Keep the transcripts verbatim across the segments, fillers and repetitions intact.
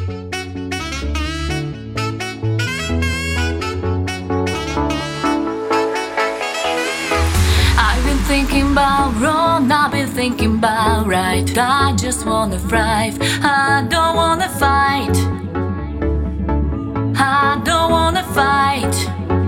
I've been thinking about wrong, I've been thinking about right. I just wanna thrive, I don't wanna fight. I don't wanna fight.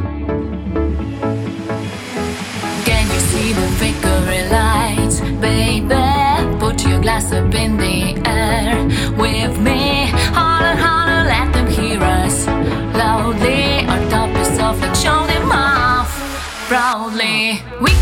Can you see the flickering lights, baby? Put your glass up in the air with me. Holler, holler, let them hear us loudly. Our top is off, let's show them off proudly. We